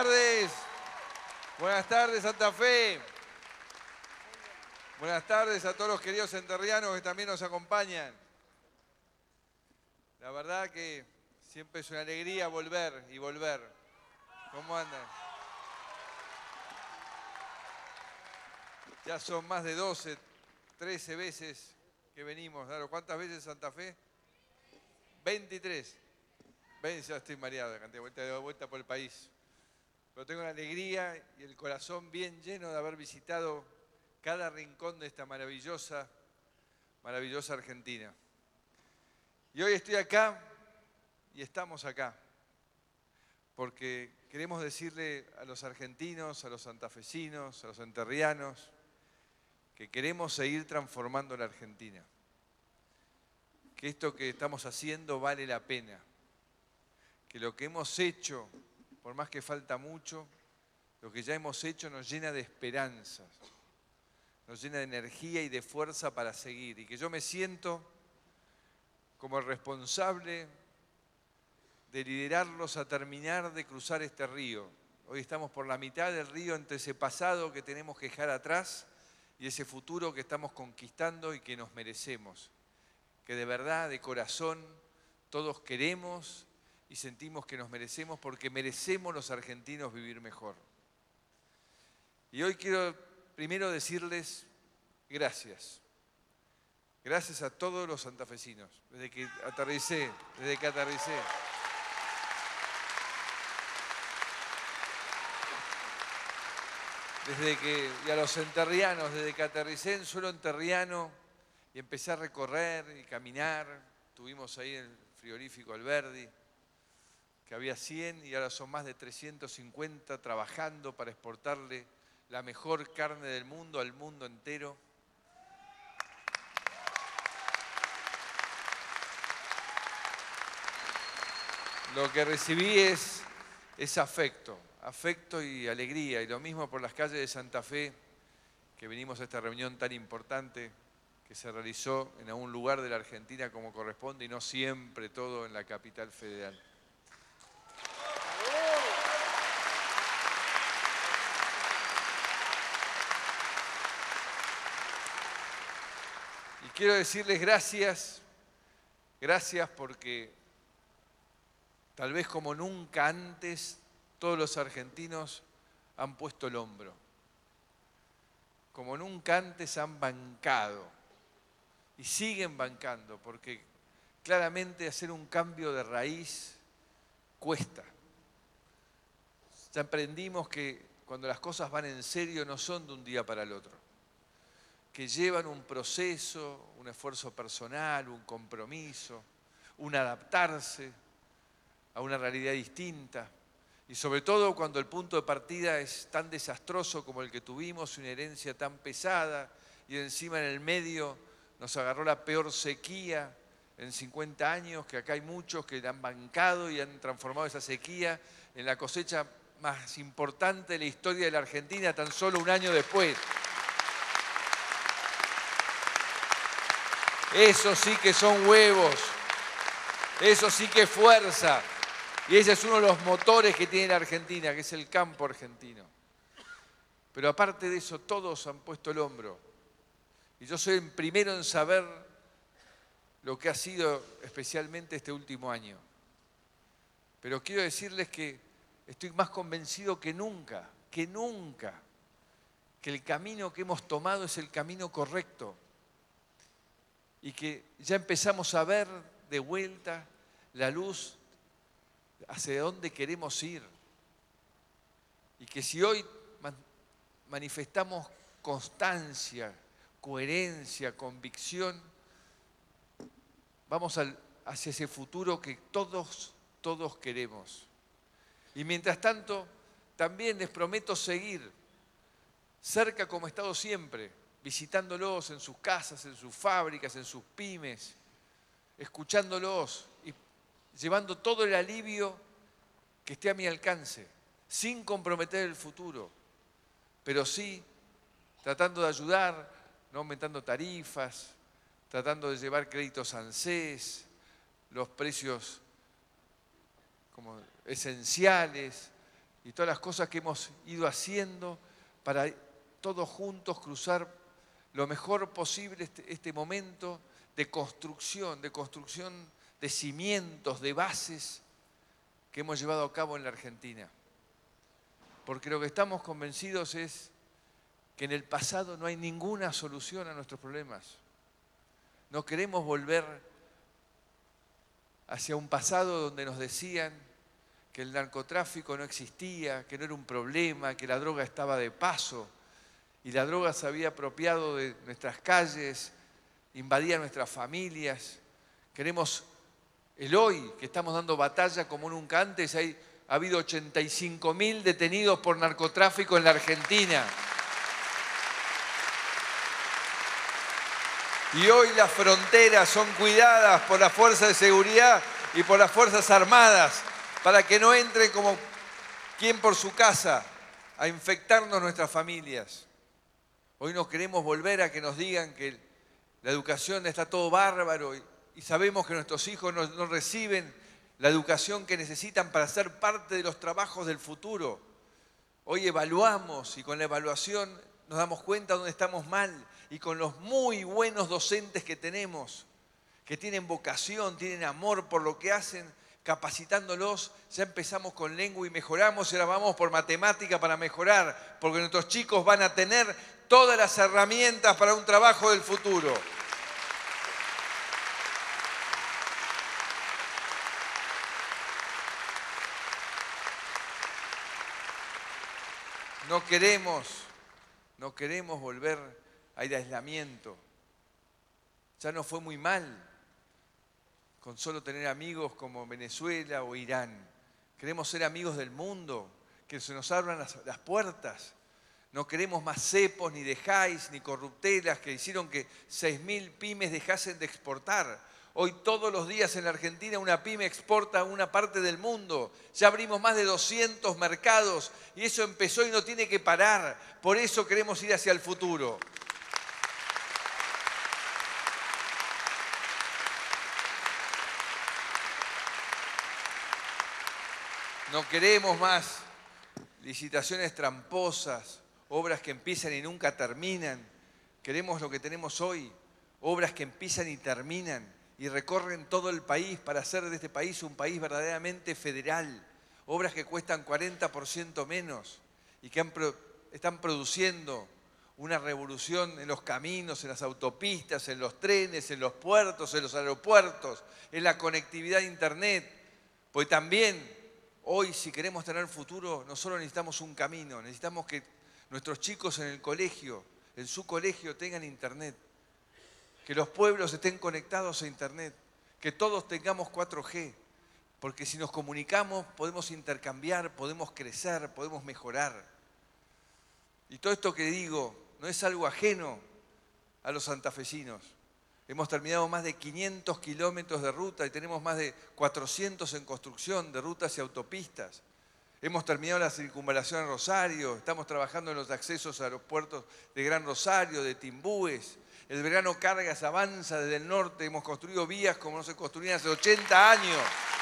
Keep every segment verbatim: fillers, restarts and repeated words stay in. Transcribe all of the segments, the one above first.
tardes. Buenas tardes, Santa Fe. Buenas tardes a todos los queridos enterrianos que también nos acompañan. La verdad que siempre es una alegría volver y volver. ¿Cómo andan? Ya son más de doce, trece veces que venimos. ¿Cuántas veces Santa Fe? veintitrés. veinte, ya estoy mareado, canté vuelta de vuelta por el país. Pero tengo la alegría y el corazón bien lleno de haber visitado cada rincón de esta maravillosa, maravillosa Argentina. Y hoy estoy acá y estamos acá porque queremos decirle a los argentinos, a los santafesinos, a los enterrianos, que queremos seguir transformando la Argentina. Que esto que estamos haciendo vale la pena. Que lo que hemos hecho, por más que falta mucho, lo que ya hemos hecho nos llena de esperanzas, nos llena de energía y de fuerza para seguir. Y que yo me siento como el responsable de liderarlos a terminar de cruzar este río. Hoy estamos por la mitad del río entre ese pasado que tenemos que dejar atrás y ese futuro que estamos conquistando y que nos merecemos. Que de verdad, de corazón, todos queremos y sentimos que nos merecemos porque merecemos los argentinos vivir mejor. Y hoy quiero primero decirles gracias. Gracias a todos los santafesinos, desde que aterricé, desde que aterricé. Desde que, y a los enterrianos, desde que aterricé en suelo enterriano y empecé a recorrer y caminar, tuvimos ahí el frigorífico Alberdi, que había cien y ahora son más de trescientos cincuenta trabajando para exportarle la mejor carne del mundo al mundo entero. Lo que recibí es, es afecto, afecto y alegría. Y lo mismo por las calles de Santa Fe, que venimos a esta reunión tan importante que se realizó en algún lugar de la Argentina como corresponde y no siempre todo en la capital federal. Y quiero decirles gracias, gracias porque tal vez como nunca antes, todos los argentinos han puesto el hombro. Como nunca antes han bancado. Y siguen bancando, porque claramente hacer un cambio de raíz cuesta. Ya aprendimos que cuando las cosas van en serio no son de un día para el otro. Que llevan un proceso, un esfuerzo personal, un compromiso, un adaptarse a una realidad distinta. Y sobre todo cuando el punto de partida es tan desastroso como el que tuvimos, una herencia tan pesada, y encima en el medio nos agarró la peor sequía en cincuenta años, que acá hay muchos que han bancado y han transformado esa sequía en la cosecha más importante de la historia de la Argentina, tan solo un año después. Eso sí que son huevos, eso sí que es fuerza. Y ese es uno de los motores que tiene la Argentina, que es el campo argentino. Pero aparte de eso, todos han puesto el hombro. Y yo soy el primero en saber lo que ha sido especialmente este último año. Pero quiero decirles que estoy más convencido que nunca, que nunca, que el camino que hemos tomado es el camino correcto. Y que ya empezamos a ver de vuelta la luz hacia dónde queremos ir. Y que si hoy man manifestamos constancia, coherencia, convicción, vamos al, hacia ese futuro que todos, todos queremos. Y mientras tanto, también les prometo seguir cerca como he estado siempre, visitándolos en sus casas, en sus fábricas, en sus pymes, escuchándolos y llevando todo el alivio que esté a mi alcance, sin comprometer el futuro, pero sí tratando de ayudar, no aumentando tarifas, tratando de llevar créditos ANSES, los precios como esenciales, y todas las cosas que hemos ido haciendo para todos juntos cruzar lo mejor posible este, este momento de construcción, de construcción de cimientos, de bases que hemos llevado a cabo en la Argentina. Porque lo que estamos convencidos es que en el pasado no hay ninguna solución a nuestros problemas. No queremos volver hacia un pasado donde nos decían que el narcotráfico no existía, que no era un problema, que la droga estaba de paso y la droga se había apropiado de nuestras calles, invadía nuestras familias. Queremos el hoy, que estamos dando batalla como nunca antes. Hay, ha habido ochenta y cinco mil detenidos por narcotráfico en la Argentina. Y hoy las fronteras son cuidadas por las fuerzas de seguridad y por las Fuerzas Armadas para que no entren como quien por su casa a infectarnos nuestras familias. Hoy no queremos volver a que nos digan que la educación está todo bárbaro y, y sabemos que nuestros hijos no, no reciben la educación que necesitan para ser parte de los trabajos del futuro. Hoy evaluamos y con la evaluación nos damos cuenta dónde estamos mal. Y con los muy buenos docentes que tenemos, que tienen vocación, tienen amor por lo que hacen, capacitándolos, ya empezamos con lengua y mejoramos, y ahora vamos por matemática para mejorar, porque nuestros chicos van a tener todas las herramientas para un trabajo del futuro. No queremos, no queremos volver hay de aislamiento. Ya no fue muy mal con solo tener amigos como Venezuela o Irán. Queremos ser amigos del mundo, que se nos abran las, las puertas. No queremos más cepos, ni dejáis, ni corruptelas que hicieron que seis mil pymes dejasen de exportar. Hoy todos los días en la Argentina una pyme exporta a una parte del mundo. Ya abrimos más de doscientos mercados y eso empezó y no tiene que parar. Por eso queremos ir hacia el futuro. No queremos más licitaciones tramposas, obras que empiezan y nunca terminan. Queremos lo que tenemos hoy, obras que empiezan y terminan y recorren todo el país para hacer de este país un país verdaderamente federal. Obras que cuestan cuarenta por ciento menos y que han pro- están produciendo una revolución en los caminos, en las autopistas, en los trenes, en los puertos, en los aeropuertos, en la conectividad a internet. Pues también hoy, si queremos tener futuro, no solo necesitamos un camino, necesitamos que nuestros chicos en el colegio, en su colegio, tengan internet. Que los pueblos estén conectados a internet. Que todos tengamos cuatro G. Porque si nos comunicamos, podemos intercambiar, podemos crecer, podemos mejorar. Y todo esto que digo no es algo ajeno a los santafesinos. Hemos terminado más de quinientos kilómetros de ruta y tenemos más de cuatrocientos en construcción de rutas y autopistas. Hemos terminado la circunvalación en Rosario, estamos trabajando en los accesos a los puertos de Gran Rosario, de Timbúes. El verano Cargas avanza desde el norte, hemos construido vías como no se construían hace ochenta años.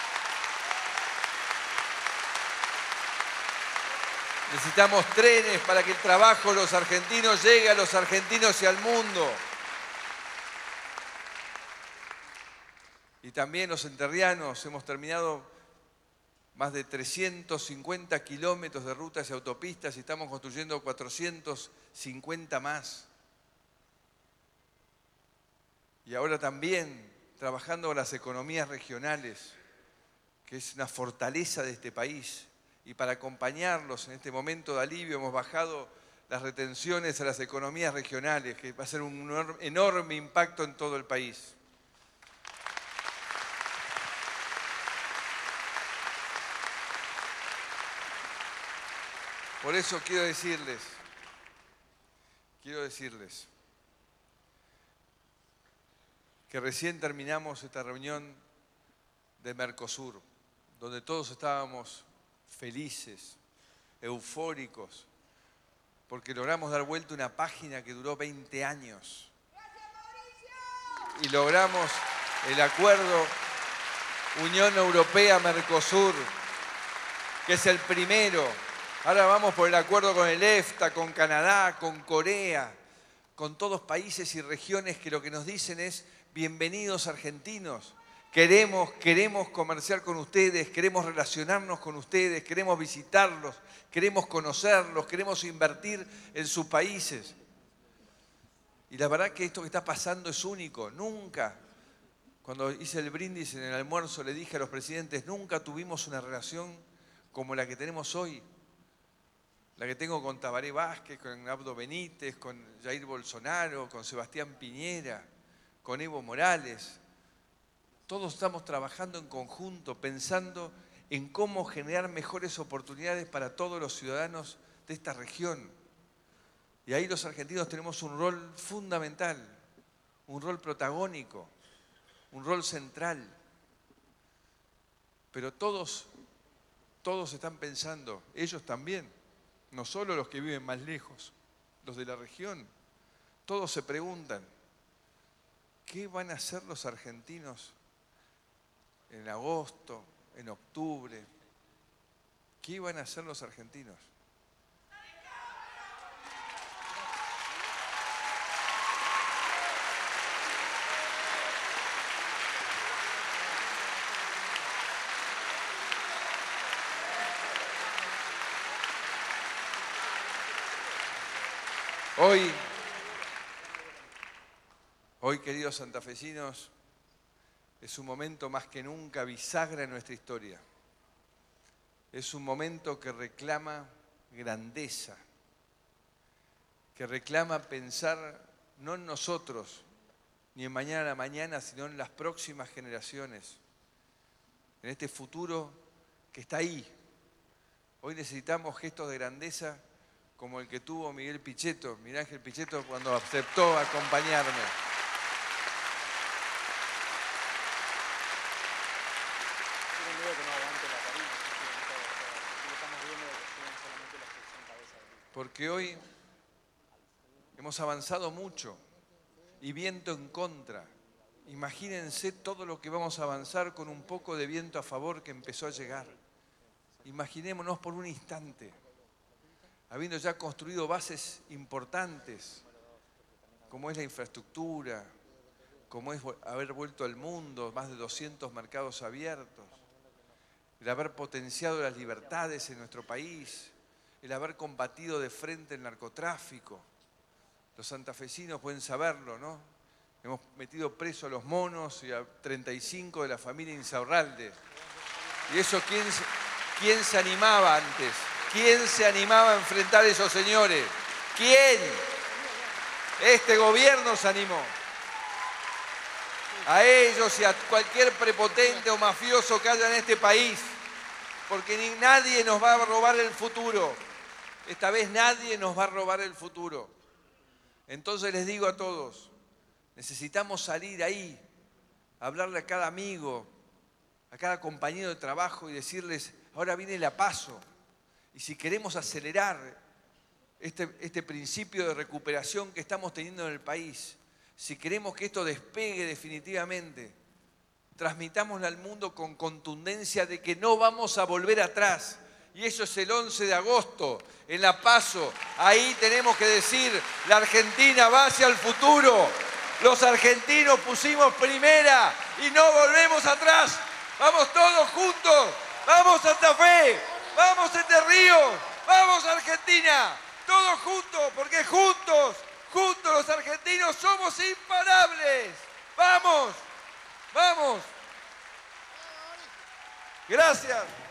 Necesitamos trenes para que el trabajo de los argentinos llegue a los argentinos y al mundo. Y también los entrerrianos hemos terminado más de trescientos cincuenta kilómetros de rutas y autopistas y estamos construyendo cuatrocientos cincuenta más. Y ahora también trabajando con las economías regionales, que es una fortaleza de este país. Y para acompañarlos en este momento de alivio hemos bajado las retenciones a las economías regionales, que va a ser un enorme impacto en todo el país. Por eso quiero decirles, quiero decirles que recién terminamos esta reunión de Mercosur, donde todos estábamos felices, eufóricos, porque logramos dar vuelta una página que duró veinte años. Y logramos el acuerdo Unión Europea-Mercosur, que es el primero Ahora vamos por el acuerdo con el EFTA, con Canadá, con Corea, con todos países y regiones que lo que nos dicen es bienvenidos argentinos. Queremos, queremos comerciar con ustedes, queremos relacionarnos con ustedes, queremos visitarlos, queremos conocerlos, queremos invertir en sus países. Y la verdad que esto que está pasando es único. Nunca, cuando hice el brindis en el almuerzo, le dije a los presidentes, nunca tuvimos una relación como la que tenemos hoy. La que tengo con Tabaré Vázquez, con Abdo Benítez, con Jair Bolsonaro, con Sebastián Piñera, con Evo Morales. Todos estamos trabajando en conjunto, pensando en cómo generar mejores oportunidades para todos los ciudadanos de esta región. Y ahí los argentinos tenemos un rol fundamental, un rol protagónico, un rol central. Pero todos, todos están pensando, ellos también, no solo los que viven más lejos, los de la región, todos se preguntan, ¿qué van a hacer los argentinos en agosto, en octubre? ¿Qué van a hacer los argentinos? Hoy, hoy, queridos santafesinos, es un momento más que nunca bisagra en nuestra historia. Es un momento que reclama grandeza, que reclama pensar no en nosotros, ni en mañana a la mañana, sino en las próximas generaciones, en este futuro que está ahí. Hoy necesitamos gestos de grandeza como el que tuvo Miguel Pichetto, Miguel Ángel Pichetto, cuando aceptó acompañarme. Porque hoy hemos avanzado mucho y viento en contra. Imagínense todo lo que vamos a avanzar con un poco de viento a favor que empezó a llegar. Imaginémonos por un instante, habiendo ya construido bases importantes, como es la infraestructura, como es haber vuelto al mundo, más de doscientos mercados abiertos, el haber potenciado las libertades en nuestro país, el haber combatido de frente el narcotráfico. Los santafesinos pueden saberlo, ¿no? Hemos metido preso a los monos y a treinta y cinco de la familia Insaurralde. ¿Y eso quién, quién se animaba antes? ¿Quién se animaba a enfrentar a esos señores? ¿Quién? Este gobierno se animó. A ellos y a cualquier prepotente o mafioso que haya en este país, porque ni nadie nos va a robar el futuro. Esta vez nadie nos va a robar el futuro. Entonces les digo a todos, necesitamos salir ahí, hablarle a cada amigo, a cada compañero de trabajo y decirles, ahora viene la PASO. Y si queremos acelerar este, este principio de recuperación que estamos teniendo en el país, si queremos que esto despegue definitivamente, transmitámosle al mundo con contundencia de que no vamos a volver atrás. Y eso es el once de agosto, en La PASO. Ahí tenemos que decir, la Argentina va hacia el futuro. Los argentinos pusimos primera y no volvemos atrás. Vamos todos juntos. Vamos Santa Fe. Vamos Entre Ríos. Vamos Argentina. Todos juntos, porque juntos, juntos los argentinos somos imparables. Vamos. Vamos. Gracias.